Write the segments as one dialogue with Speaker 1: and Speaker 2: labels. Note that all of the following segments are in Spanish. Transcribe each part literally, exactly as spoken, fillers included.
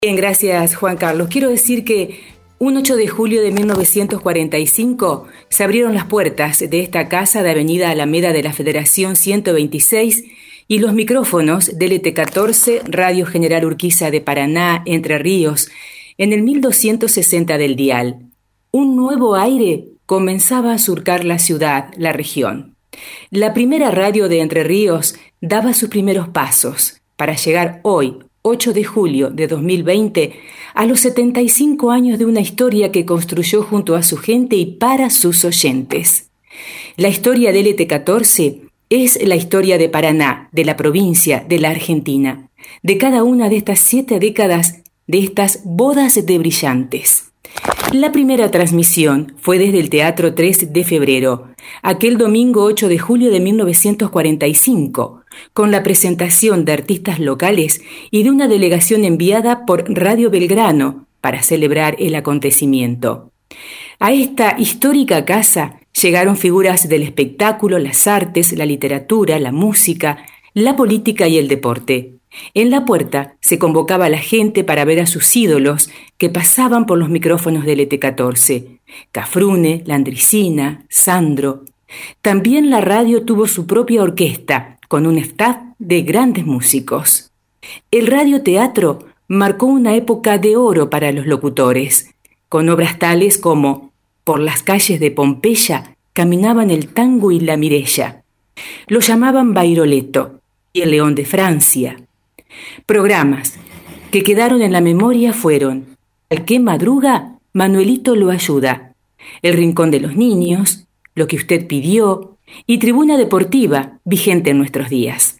Speaker 1: Bien, gracias Juan Carlos. Quiero decir que un ocho de julio de mil novecientos cuarenta y cinco se abrieron las puertas de esta casa de Avenida Alameda de la Federación ciento veintiséis y los micrófonos de L T catorce, Radio General Urquiza de Paraná, Entre Ríos, en el mil doscientos sesenta del dial. Un nuevo aire comenzaba a surcar la ciudad, la región. La primera radio de Entre Ríos daba sus primeros pasos para llegar hoy, ocho de julio de dos mil veinte, a los setenta y cinco años de una historia que construyó junto a su gente y para sus oyentes. La historia de L T catorce es la historia de Paraná, de la provincia, de la Argentina, de cada una de estas siete décadas, de estas bodas de brillantes. La primera transmisión fue desde el Teatro tres de febrero, aquel domingo ocho de julio de mil novecientos cuarenta y cinco, con la presentación de artistas locales y de una delegación enviada por Radio Belgrano para celebrar el acontecimiento. A esta histórica casa llegaron figuras del espectáculo, las artes, la literatura, la música, la política y el deporte. En la puerta se convocaba a la gente para ver a sus ídolos que pasaban por los micrófonos de L T catorce. Cafrune, Landricina, Sandro. También la radio tuvo su propia orquesta, con un staff de grandes músicos. El radioteatro marcó una época de oro para los locutores, con obras tales como Por las calles de Pompeya caminaban el tango y la Mirella. Lo llamaban Bairoleto y el León de Francia. Programas que quedaron en la memoria fueron Al que madruga, Manuelito lo ayuda, El rincón de los niños, Lo que usted pidió y Tribuna Deportiva, vigente en nuestros días.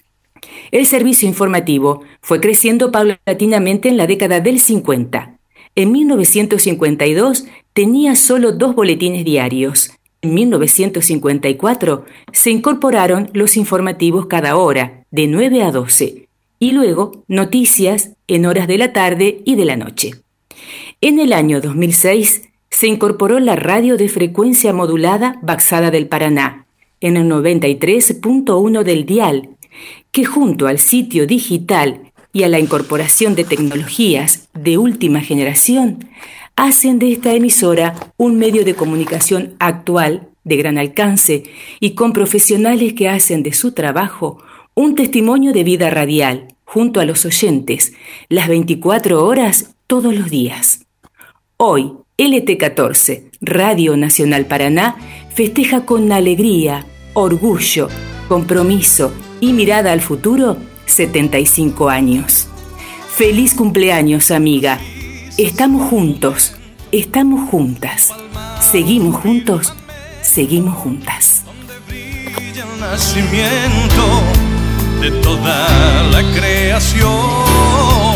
Speaker 1: El servicio informativo fue creciendo paulatinamente en la década del cincuenta. En mil novecientos cincuenta y dos tenía solo dos boletines diarios. En mil novecientos cincuenta y cuatro se incorporaron los informativos cada hora, de nueve a doce, y luego noticias en horas de la tarde y de la noche. En el año dos mil seis se incorporó la radio de frecuencia modulada Baxada del Paraná, en el noventa y tres punto uno del dial, que junto al sitio digital y a la incorporación de tecnologías de última generación, hacen de esta emisora un medio de comunicación actual, de gran alcance y con profesionales que hacen de su trabajo un testimonio de vida radial, junto a los oyentes, las veinticuatro horas, todos los días. Hoy, L T catorce, Radio Nacional Paraná, festeja con alegría, orgullo, compromiso y mirada al futuro setenta y cinco años. ¡Feliz cumpleaños, amiga! Estamos juntos, estamos juntas. Seguimos juntos, seguimos juntas.
Speaker 2: Donde brilla el nacimiento de toda la creación.